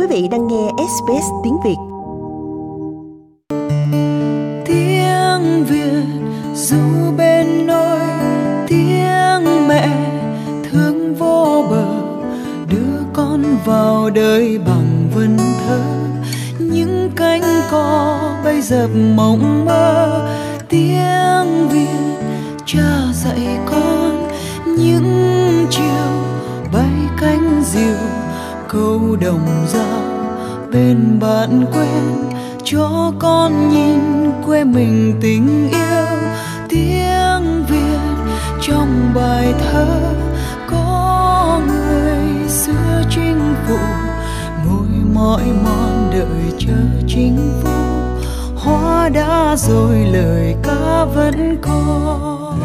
vị đang nghe SBS tiếng Việt. Tiếng Việt dù bên nôi, tiếng mẹ thương vô bờ, đưa con vào đời bằng vần thơ. Những cánh cò bay dập mộng mơ, tiếng Việt cha dạy con. Những chiều bay cánh diều, câu đồng dao bên bạn quen, cho con nhìn quê mình tình yêu. Tiếng Việt trong bài thơ có người xưa chinh phục, ngồi mỏi mòn đợi chờ chính phủ. Hoa đã rồi lời ca vẫn còn.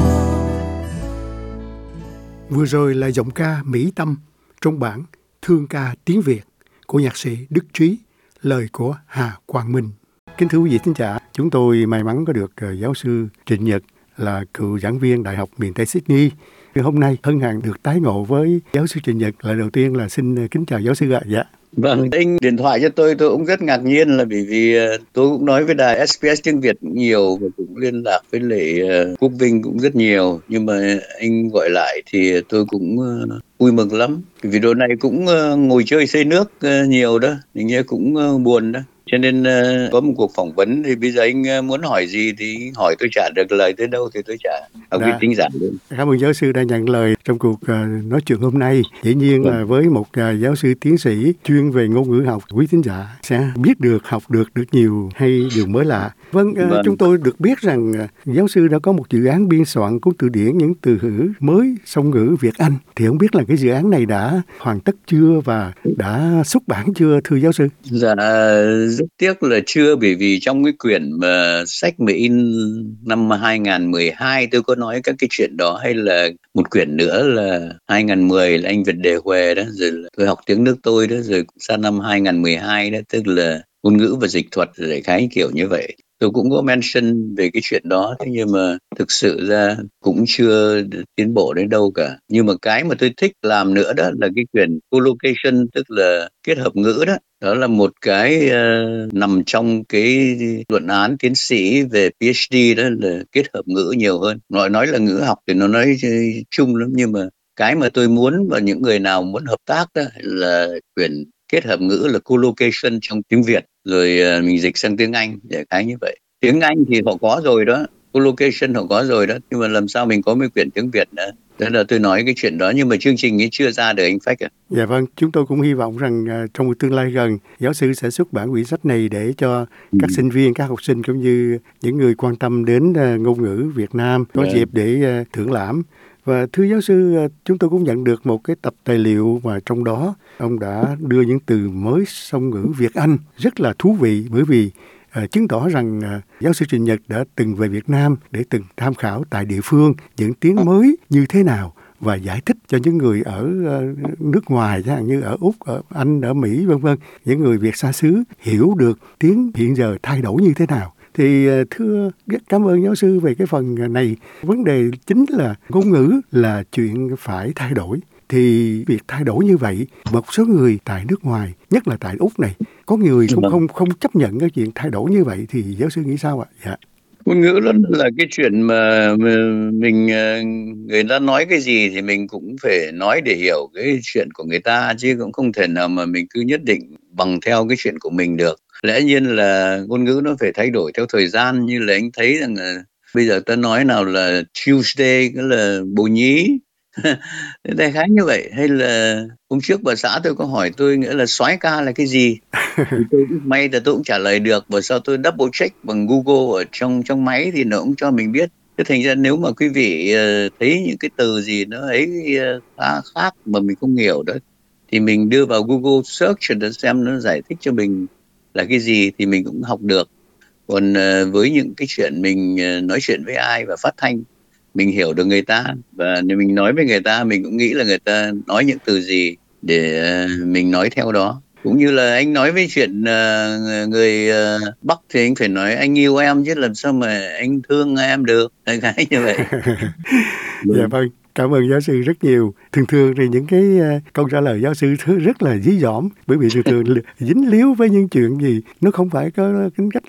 Vừa rồi là giọng ca Mỹ Tâm trong bản Thương ca tiếng Việt của nhạc sĩ Đức Trí, lời của Hà Quang Minh. Kính thưa quý vị thính giả, chúng tôi may mắn có được giáo sư Trịnh Nhật là cựu giảng viên Đại học miền Tây Sydney. Hôm nay hân hạnh được tái ngộ với giáo sư Trịnh Nhật. Lời đầu tiên là xin kính chào giáo sư ạ. Dạ. Vâng, anh điện thoại cho tôi cũng rất ngạc nhiên là bởi vì tôi cũng nói với đài SBS tiếng Việt cũng nhiều và cũng liên lạc với lại Quốc Vinh cũng rất nhiều, nhưng mà anh gọi lại thì tôi cũng vui mừng lắm. Vì đồ này cũng ngồi chơi xây nước nhiều đó, mình nghe cũng buồn đó. Cho nên có một cuộc phỏng vấn thì bây giờ anh muốn hỏi gì thì hỏi, tôi trả được lời tới đâu thì tôi trả. Quý thính giả luôn. Cảm ơn giáo sư đã nhận lời trong cuộc nói chuyện hôm nay. Dĩ nhiên là với một giáo sư tiến sĩ chuyên về ngôn ngữ học, quý thính giả sẽ biết được, học được nhiều hay điều mới lạ. Vâng. Chúng tôi được biết rằng giáo sư đã có một dự án biên soạn cuốn từ điển những từ ngữ mới song ngữ Việt Anh. Thì không biết là cái dự án này đã hoàn tất chưa và đã xuất bản chưa, thưa giáo sư? Dạ, rất tiếc là chưa, bởi vì trong cái quyển mà sách mà in năm 2012 tôi có nói các cái chuyện đó, hay là một quyển nữa là 2010 là anh Việt Đề Huề đó, rồi là tôi học tiếng nước tôi đó, rồi sang năm 2012 đó, tức là ngôn ngữ và dịch thuật, đại khái kiểu như vậy. Tôi cũng có mention về cái chuyện đó, thế nhưng mà thực sự ra cũng chưa tiến bộ đến đâu cả. Nhưng mà cái mà tôi thích làm nữa đó là cái quyển collocation, tức là kết hợp ngữ đó. Đó là một cái nằm trong cái luận án tiến sĩ về PhD, đó là kết hợp ngữ nhiều hơn. Nói là ngữ học thì nó nói chung lắm, nhưng mà cái mà tôi muốn và những người nào muốn hợp tác đó là quyển kết hợp ngữ là collocation trong tiếng Việt, rồi mình dịch sang tiếng Anh để cái như vậy. Tiếng Anh thì họ có rồi đó, collocation họ có rồi đó, nhưng mà làm sao mình có mấy quyển tiếng Việt nữa. Thế là tôi nói cái chuyện đó, nhưng mà chương trình ấy chưa ra được anh Phách ạ. Dạ vâng, chúng tôi cũng hy vọng rằng trong một tương lai gần, giáo sư sẽ xuất bản quyển sách này để cho các sinh viên, các học sinh cũng như những người quan tâm đến ngôn ngữ Việt Nam có dịp để thưởng lãm. Và thưa giáo sư, chúng tôi cũng nhận được một cái tập tài liệu mà trong đó ông đã đưa những từ mới song ngữ Việt Anh rất là thú vị, bởi vì chứng tỏ rằng giáo sư Trịnh Nhật đã từng về Việt Nam để từng tham khảo tại địa phương những tiếng mới như thế nào và giải thích cho những người ở nước ngoài, chẳng hạn như ở Úc, ở Anh, ở Mỹ vân vân, những người Việt xa xứ hiểu được tiếng hiện giờ thay đổi như thế nào. Thì thưa, rất cảm ơn giáo sư về cái phần này. Vấn đề chính là ngôn ngữ là chuyện phải thay đổi. Thì việc thay đổi như vậy, một số người tại nước ngoài, nhất là tại Úc này, có người cũng không chấp nhận cái chuyện thay đổi như vậy, thì giáo sư nghĩ sao ạ? Dạ. Ngôn ngữ đó là cái chuyện mà mình, người ta nói cái gì thì mình cũng phải nói để hiểu cái chuyện của người ta, chứ cũng không thể nào mà mình cứ nhất định bằng theo cái chuyện của mình được. Lẽ nhiên là ngôn ngữ nó phải thay đổi theo thời gian, như là anh thấy rằng bây giờ ta nói nào là Tuesday, cái là bồ nhí, đại khái như vậy. Hay là hôm trước bà xã tôi có hỏi tôi, nghĩa là soái ca là cái gì, thì tôi may là tôi cũng trả lời được, và sau tôi double check bằng Google ở trong máy thì nó cũng cho mình biết. Thế thành ra nếu mà quý vị thấy những cái từ gì nó ấy khá khác mà mình không hiểu đó, thì mình đưa vào Google search để xem nó giải thích cho mình là cái gì, thì mình cũng học được. Còn với những cái chuyện mình nói chuyện với ai và phát thanh, mình hiểu được người ta, và nếu mình nói với người ta, mình cũng nghĩ là người ta nói những từ gì để mình nói theo đó. Cũng như là anh nói với chuyện người Bắc thì anh phải nói anh yêu em, chứ làm sao mà anh thương em được, cái như vậy. Dạ vâng. Cảm ơn giáo sư rất nhiều. Thường thường thì những cái câu trả lời giáo sư rất là dí dỏm, bởi vì thường dính líu với những chuyện gì nó không phải có tính cách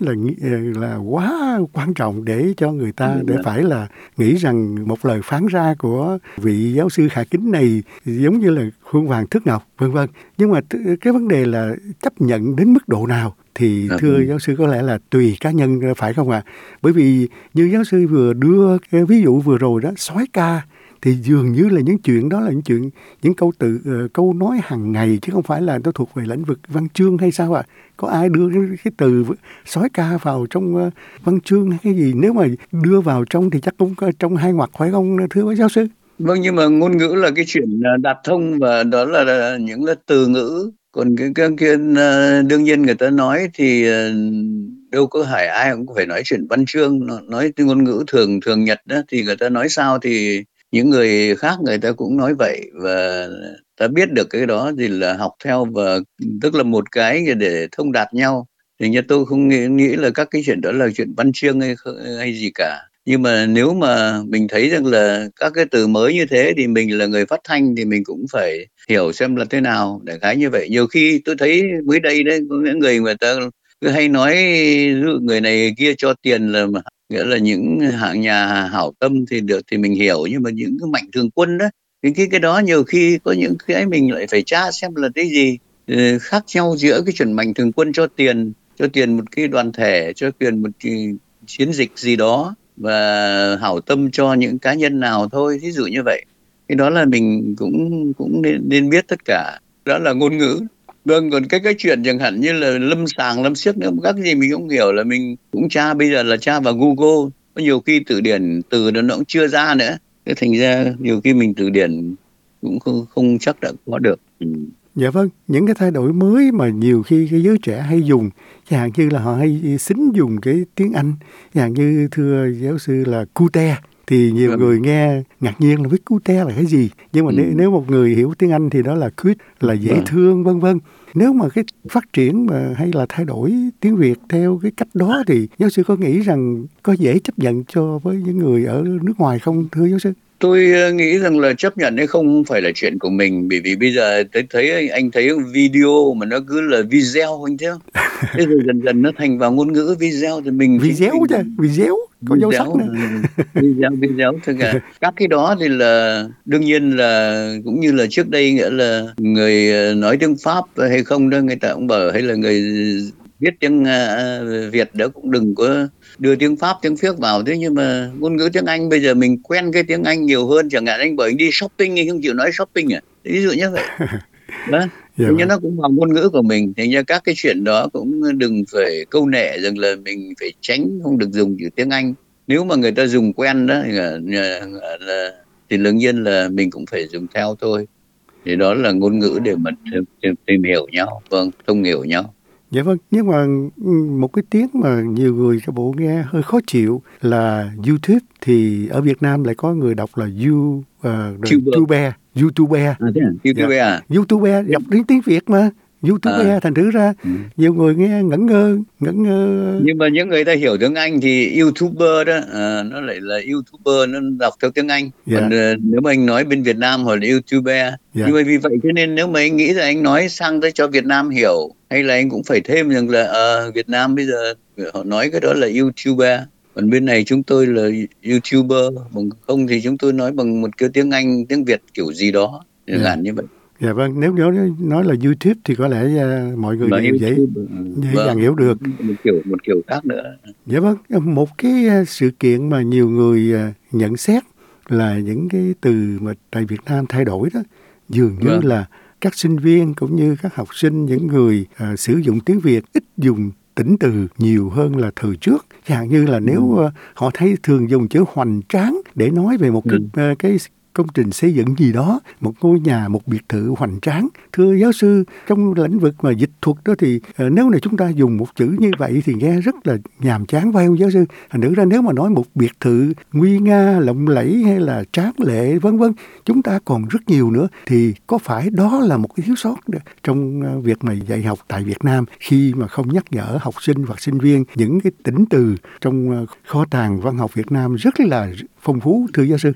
là quá quan trọng để cho người ta để phải là nghĩ rằng một lời phán ra của vị giáo sư khả kính này giống như là khuôn vàng thước ngọc, vân vân. Nhưng mà cái vấn đề là chấp nhận đến mức độ nào thì thưa giáo sư có lẽ là tùy cá nhân, phải không ạ? Bởi vì như giáo sư vừa đưa cái ví dụ vừa rồi đó, soái ca, thì dường như là những chuyện đó là những câu nói hàng ngày, chứ không phải là nó thuộc về lĩnh vực văn chương hay sao ạ? Có ai đưa cái từ soái ca vào trong văn chương hay cái gì? Nếu mà đưa vào trong thì chắc cũng trong hai ngoặc, phải không thưa giáo sư? Vâng, nhưng mà ngôn ngữ là cái chuyện đạt thông, và đó là những là từ ngữ. Còn cái kia đương nhiên người ta nói thì đâu có phải ai cũng phải nói chuyện văn chương, nói từ ngôn ngữ thường thường nhật đó, thì người ta nói sao thì những người khác người ta cũng nói vậy, và ta biết được cái đó thì là học theo, và tức là một cái để thông đạt nhau. Thì như tôi không nghĩ là các cái chuyện đó là chuyện văn chương hay gì cả. Nhưng mà nếu mà mình thấy rằng là các cái từ mới như thế thì mình là người phát thanh thì mình cũng phải hiểu xem là thế nào, đại khái như vậy. Nhiều khi tôi thấy mới đây đấy có những người ta cứ hay nói người này kia cho tiền là nghĩa là những hạng nhà hảo tâm thì được thì mình hiểu, nhưng mà những cái mạnh thường quân đó, cái đó nhiều khi có những cái mình lại phải tra xem là cái gì khác nhau giữa cái chuyện mạnh thường quân cho tiền một cái đoàn thể, cho tiền một cái chiến dịch gì đó, và hảo tâm cho những cá nhân nào thôi, ví dụ như vậy. Cái đó là mình cũng nên biết tất cả, đó là ngôn ngữ. Vâng, còn cái chuyện chẳng hạn như là lâm sàng lâm siếc nữa, các gì mình không hiểu là mình cũng tra, bây giờ là tra vào Google, có nhiều khi từ điển từ nó cũng chưa ra nữa, thế thành ra nhiều khi mình từ điển cũng không chắc đã có được. Dạ vâng, những cái thay đổi mới mà nhiều khi cái giới trẻ hay dùng, chẳng hạn như là họ hay xính dùng cái tiếng Anh, chẳng hạn như thưa giáo sư là cute, thì nhiều người nghe ngạc nhiên là biết cute là cái gì. Nhưng mà nếu một người hiểu tiếng Anh thì đó là cute, là dễ thương, vân vân. Nếu mà cái phát triển mà hay là thay đổi tiếng Việt theo cái cách đó thì giáo sư có nghĩ rằng có dễ chấp nhận cho với những người ở nước ngoài không thưa giáo sư? Tôi nghĩ rằng là chấp nhận hay không phải là chuyện của mình, bởi vì bây giờ anh thấy video mà nó cứ là video, anh thấy không? Thế rồi dần dần nó thành vào ngôn ngữ video thì mình video có dấu sắc nữa. video thôi cả. Các cái đó thì là đương nhiên là cũng như là trước đây, nghĩa là người nói tiếng Pháp hay không đó, người ta cũng bảo hay là người viết tiếng Việt đó cũng đừng có đưa tiếng Pháp tiếng Phiếc vào. Thế nhưng mà ngôn ngữ tiếng Anh bây giờ mình quen cái tiếng Anh nhiều hơn, chẳng hạn anh bảo anh đi shopping anh không chịu nói shopping ví dụ như vậy đó. Thế nhưng nó cũng vào ngôn ngữ của mình, thành ra các cái chuyện đó cũng đừng phải câu nệ rằng là mình phải tránh không được dùng chữ tiếng Anh. Nếu mà người ta dùng quen đó thì đương nhiên là mình cũng phải dùng theo thôi. Thì đó là ngôn ngữ để mà tìm hiểu nhau, thông hiểu nhau. Dạ vâng, nhưng mà một cái tiếng mà nhiều người cái bộ nghe hơi khó chịu là YouTube, thì ở Việt Nam lại có người đọc là YouTuber. YouTuber đọc đến tiếng Việt mà. YouTuber thành thử ra nhiều người nghe ngẩn ngơ. Nhưng mà những người ta hiểu tiếng Anh thì YouTuber đó nó lại là YouTuber, nó đọc theo tiếng Anh. Còn nếu mà anh nói bên Việt Nam hoặc là YouTuber, nhưng mà vì vậy cho nên nếu mà anh nghĩ là anh nói sang tới cho Việt Nam hiểu, hay là anh cũng phải thêm rằng là Việt Nam bây giờ họ nói cái đó là YouTuber, còn bên này chúng tôi là YouTuber, bằng không thì chúng tôi nói bằng một cái tiếng Anh tiếng Việt kiểu gì đó, đơn giản như vậy. Dạ vâng, nếu nói là YouTube thì có lẽ mọi người dễ dàng hiểu được. Một kiểu khác nữa. Dạ vâng, một cái sự kiện mà nhiều người nhận xét là những cái từ mà tại Việt Nam thay đổi đó, dường như là các sinh viên cũng như các học sinh, những người sử dụng tiếng Việt ít dùng tĩnh từ nhiều hơn là thời trước. Chẳng hạn như là nếu họ thấy thường dùng chữ hoành tráng để nói về một cái công trình xây dựng gì đó, một ngôi nhà, một biệt thự hoành tráng. Thưa giáo sư, trong lĩnh vực mà dịch thuật đó thì nếu này chúng ta dùng một chữ như vậy thì nghe rất là nhàm chán, phải không giáo sư? Thành thử ra nếu mà nói một biệt thự nguy nga, lộng lẫy hay là tráng lệ vân vân, chúng ta còn rất nhiều nữa, thì có phải đó là một cái thiếu sót trong việc mà dạy học tại Việt Nam khi mà không nhắc nhở học sinh hoặc sinh viên những cái tĩnh từ trong kho tàng văn học Việt Nam rất là phong phú, thưa giáo sư?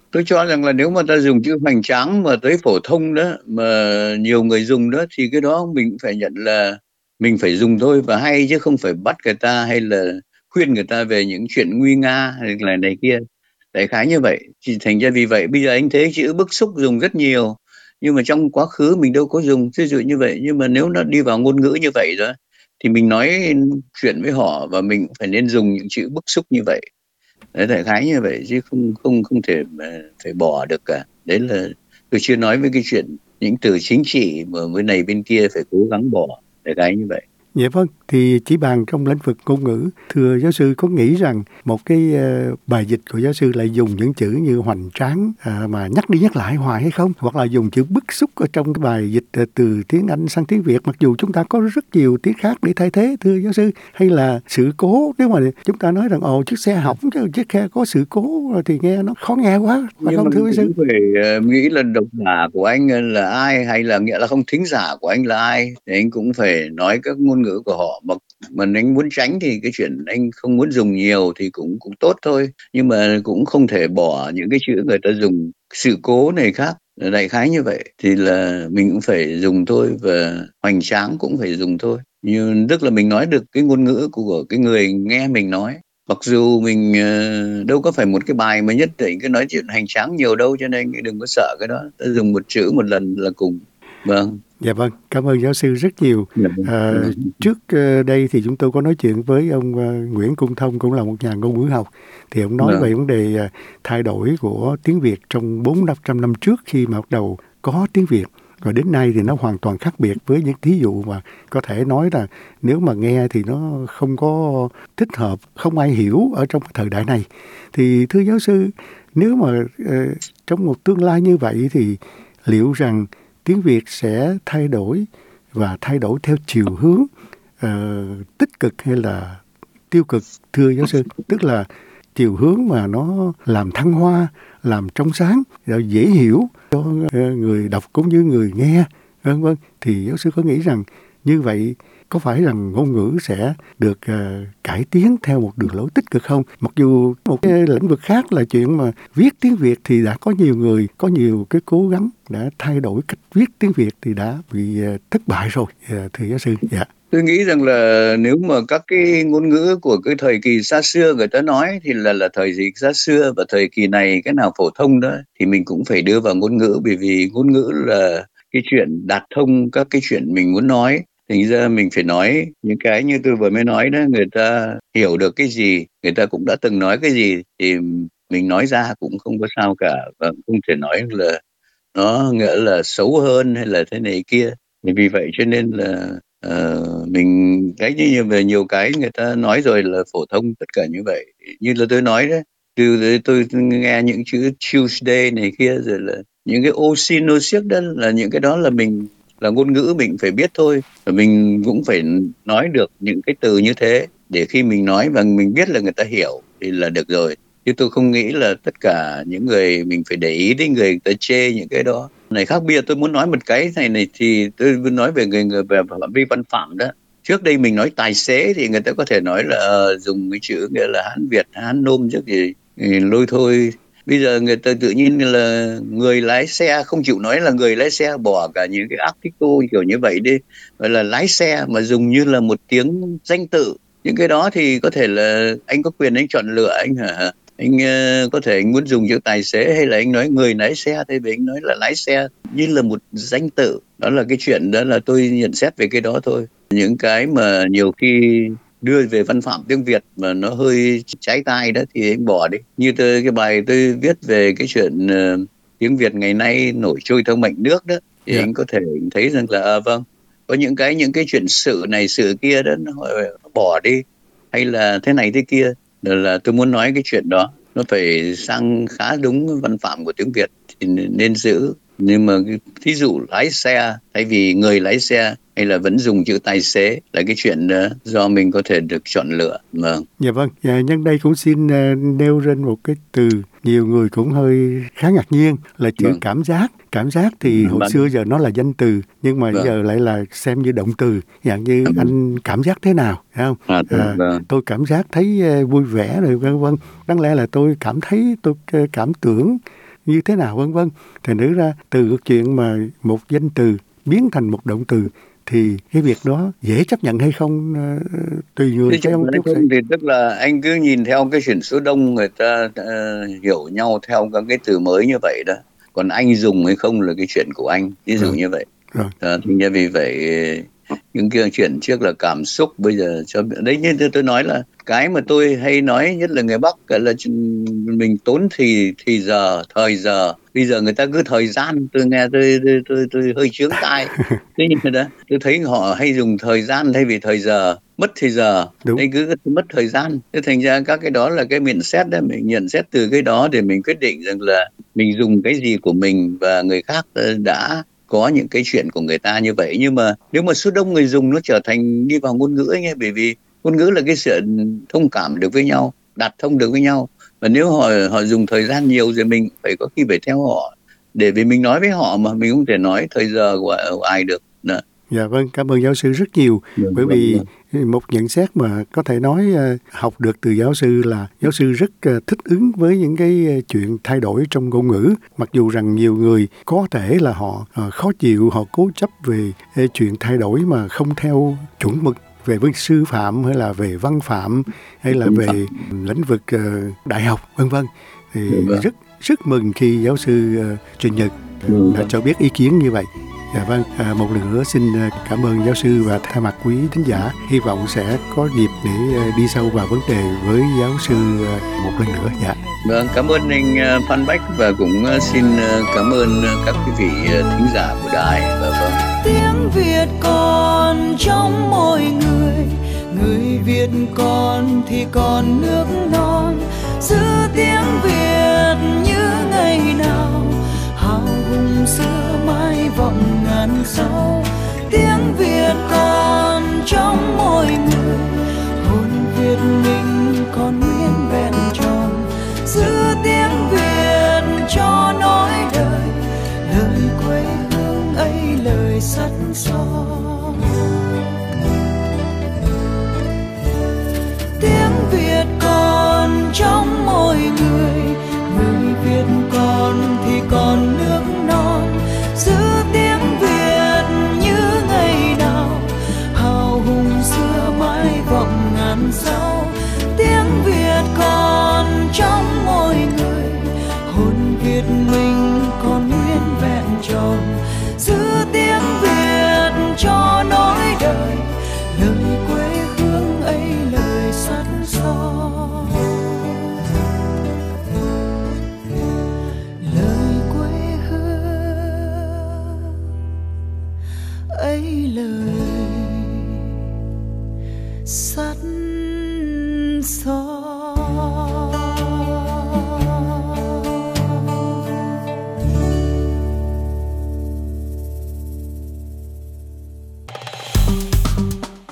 Tôi cho rằng là nếu mà ta dùng chữ hoành tráng mà tới phổ thông đó, mà nhiều người dùng đó, thì cái đó mình cũng phải nhận là mình phải dùng thôi và hay, chứ không phải bắt người ta hay là khuyên người ta về những chuyện nguy nga hay là này kia. Đại khái như vậy. Thì thành ra vì vậy bây giờ anh thấy chữ bức xúc dùng rất nhiều, nhưng mà trong quá khứ mình đâu có dùng ví dụ như vậy. Nhưng mà nếu nó đi vào ngôn ngữ như vậy đó, thì mình nói chuyện với họ và mình cũng phải nên dùng những chữ bức xúc như vậy. Đấy, đại khái như vậy, chứ không không không thể mà phải bỏ được cả. Đấy là tôi chưa nói với cái chuyện những từ chính trị mà bên này bên kia phải cố gắng bỏ, đại khái như vậy. Dạ vâng, thì chỉ bàn trong lĩnh vực ngôn ngữ, thưa giáo sư có nghĩ rằng một cái bài dịch của giáo sư lại dùng những chữ như hoành tráng mà nhắc đi nhắc lại hoài hay không? Hoặc là dùng chữ bức xúc ở trong cái bài dịch từ tiếng Anh sang tiếng Việt, mặc dù chúng ta có rất nhiều tiếng khác để thay thế, thưa giáo sư? Hay là sự cố, nếu mà chúng ta nói rằng chiếc xe hỏng, chiếc xe có sự cố thì nghe nó khó nghe quá, phải không thưa giáo sư? Phải nghĩ là độc giả của anh là ai, hay là nghĩa là không, thính giả của anh là ai, thì anh cũng phải nói các ngôn ngữ của họ. Mà anh muốn tránh thì cái chuyện anh không muốn dùng nhiều thì cũng tốt thôi, nhưng mà cũng không thể bỏ những cái chữ người ta dùng sự cố này khác. Đại khái như vậy thì là mình cũng phải dùng thôi, và hoành tráng cũng phải dùng thôi. Nhưng tức là mình nói được cái ngôn ngữ của cái người nghe mình nói. Mặc dù mình đâu có phải một cái bài mà nhất định cứ nói chuyện hoành tráng nhiều đâu, cho nên đừng có sợ cái đó. Ta dùng một chữ một lần là cùng. Vâng. Dạ vâng, cảm ơn giáo sư rất nhiều. Trước đây thì chúng tôi có nói chuyện với ông Nguyễn Cung Thông, cũng là một nhà ngôn ngữ học. Thì ông nói về vấn đề thay đổi của tiếng Việt trong 400-500 năm trước khi mà bắt đầu có tiếng Việt. Rồi đến nay thì nó hoàn toàn khác biệt, với những thí dụ mà có thể nói là nếu mà nghe thì nó không có thích hợp, không ai hiểu ở trong thời đại này. Thì thưa giáo sư, nếu mà trong một tương lai như vậy thì liệu rằng tiếng Việt sẽ thay đổi và thay đổi theo chiều hướng tích cực hay là tiêu cực, thưa giáo sư? Tức là chiều hướng mà nó làm thăng hoa, làm trong sáng, rồi dễ hiểu cho người đọc cũng như người nghe, vân vân. Thì giáo sư có nghĩ rằng như vậy có phải rằng ngôn ngữ sẽ được cải tiến theo một đường lối tích cực không? Mặc dù một cái lĩnh vực khác là chuyện mà viết tiếng Việt thì đã có nhiều người, có nhiều cái cố gắng đã thay đổi cách viết tiếng Việt thì đã bị thất bại rồi, thưa giáo sư. Dạ. Tôi nghĩ rằng là nếu mà các cái ngôn ngữ của cái thời kỳ xa xưa người ta nói thì là thời kỳ xa xưa, và thời kỳ này cái nào phổ thông đó thì mình cũng phải đưa vào ngôn ngữ, bởi vì ngôn ngữ là cái chuyện đạt thông các cái chuyện mình muốn nói. Thành ra mình phải nói những cái như tôi vừa mới nói đó, người ta hiểu được cái gì, người ta cũng đã từng nói cái gì thì mình nói ra cũng không có sao cả, và không thể nói là nó nghĩa là xấu hơn hay là thế này kia. Vì vậy cho nên là mình cái như về nhiều cái người ta nói rồi là phổ thông tất cả như vậy. Như là tôi nói đấy, từ tôi nghe những chữ Tuesday này kia, rồi là những cái oxynosic đó, là những cái đó là mình là ngôn ngữ mình phải biết thôi, và mình cũng phải nói được những cái từ như thế để khi mình nói và mình biết là người ta hiểu thì là được rồi. Chứ tôi không nghĩ là tất cả những người mình phải để ý đến người ta chê những cái đó. Này khác biệt, tôi muốn nói một cái này thì tôi muốn nói về người về phạm vi văn phạm đó. Trước đây mình nói tài xế thì người ta có thể nói là dùng cái chữ nghĩa là Hán Việt, Hán Nôm trước gì lôi thôi. Bây giờ người ta tự nhiên là người lái xe không chịu nói là người lái xe, bỏ cả những cái article kiểu như vậy đi, gọi là lái xe mà dùng như là một tiếng danh tự. Những cái đó thì có thể là anh có quyền anh chọn lựa, anh hả? Anh có thể anh muốn dùng chữ tài xế, hay là anh nói người lái xe, thì anh nói là lái xe như là một danh tự. Đó là cái chuyện, đó là tôi nhận xét về cái đó thôi. Những cái mà nhiều khi đưa về văn phạm tiếng Việt mà nó hơi trái tai đó thì anh bỏ đi. Như cái bài tôi viết về cái chuyện tiếng Việt ngày nay nổi trôi theo mệnh nước đó, thì anh có thể thấy rằng là vâng, có những cái chuyện sự này sự kia đó nó bỏ đi, hay là thế này thế kia. Là tôi muốn nói cái chuyện đó nó phải sang khá đúng văn phạm của tiếng Việt thì nên giữ. Nhưng mà thí dụ lái xe thay vì người lái xe, hay là vẫn dùng chữ tài xế, là cái chuyện đó do mình có thể được chọn lựa. Dạ vâng, nhân đây cũng xin nêu lên một cái từ nhiều người cũng hơi khá ngạc nhiên là chữ cảm giác. Cảm giác thì hồi xưa giờ nó là danh từ, nhưng mà giờ lại là xem như động từ, dạng như anh cảm giác thế nào, phải không? Tôi cảm giác thấy vui vẻ rồi vân vân. Đáng lẽ là tôi cảm thấy, tôi cảm tưởng như thế nào vân vân. Thành nữ ra từ chuyện mà một danh từ biến thành một động từ thì cái việc đó dễ chấp nhận hay không tùy người. Cái chuyện thì tức là anh cứ nhìn theo cái chuyện số đông người ta hiểu nhau theo các cái từ mới như vậy đó. Còn anh dùng hay không là cái chuyện của anh, ví dụ như vậy. Thì vì vậy những cái chuyện trước là cảm xúc, bây giờ cho đấy, như tôi nói là cái mà tôi hay nói nhất là người Bắc là mình tốn thời giờ. Bây giờ người ta cứ thời gian, tôi nghe tôi hơi chướng tai. Thế nhưng mà đó, tôi thấy họ hay dùng thời gian thay vì thời giờ, mất thời giờ, nên cứ mất thời gian. Thế thành ra các cái đó là cái nhận xét đó, mình nhận xét từ cái đó để mình quyết định rằng là mình dùng cái gì của mình và người khác đã có những cái chuyện của người ta như vậy. Nhưng mà nếu mà số đông người dùng nó trở thành đi vào ngôn ngữ ấy nghe, bởi vì ngôn ngữ là cái sự thông cảm được với nhau, đạt thông được với nhau. Và nếu họ dùng thời gian nhiều rồi mình phải có khi phải theo họ, để vì mình nói với họ mà mình không thể nói thời giờ của ai được. Đó. Dạ vâng, cảm ơn giáo sư rất nhiều. Bởi vì một nhận xét mà có thể nói học được từ giáo sư là giáo sư rất thích ứng với những cái chuyện thay đổi trong ngôn ngữ. Mặc dù rằng nhiều người có thể là họ khó chịu, họ cố chấp về chuyện thay đổi mà không theo chuẩn mực về với sư phạm hay là về văn phạm hay là về lĩnh vực đại học vân vân. Thì rất mừng khi giáo sư Trịnh Nhật đã cho biết ý kiến như vậy. Dạ vâng, một lần nữa xin cảm ơn giáo sư và thay mặt quý thính giả, hy vọng sẽ có dịp để đi sâu vào vấn đề với giáo sư một lần nữa. Dạ. Vâng, cảm ơn anh Phan Bách và cũng xin cảm ơn các quý vị thính giả của đài. Vâng. Tiếng Việt còn trong mỗi người, người Việt còn thì còn nước non, giữ tiếng Việt như ngày nào, hào hùng xưa mãi vọng ngàn sau. Tiếng Việt còn trong mỗi người, hồn Việt mình còn nguyên vẹn tròn, giữ tiếng Việt cho nối đời, lời quê hương ấy lời sắt son. Tiếng Việt còn trong mỗi người, người Việt còn thì còn nước non, giữ tiếng Việt như ngày nào, hào hùng xưa mãi vọng ngàn sau. Tiếng Việt còn trong mỗi người, hồn Việt mình còn nguyên vẹn tròn, giữ tiếng Việt cho nối đời, lời quê hương ấy lời sắt son. Lời quê hương ấy lời sắt son.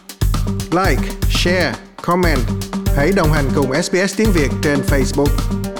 Like, share, comment. Hãy đồng hành cùng SBS tiếng Việt trên Facebook.